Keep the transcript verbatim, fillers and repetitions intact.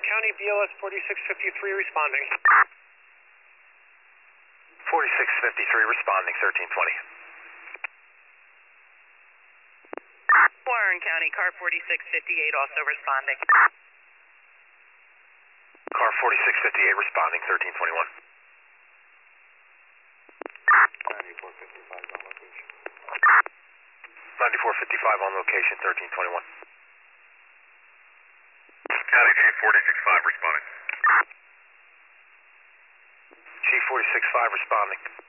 County, B L S forty-six fifty-three responding. forty-six fifty-three responding, thirteen twenty. Warren County, car forty-six fifty-eight also responding. Car forty-six fifty-eight responding, thirteen twenty-one. ninety-four fifty-five on location. ninety-four fifty-five on location, thirteen twenty-one. County Chief forty-six five responding. Chief forty-six five responding.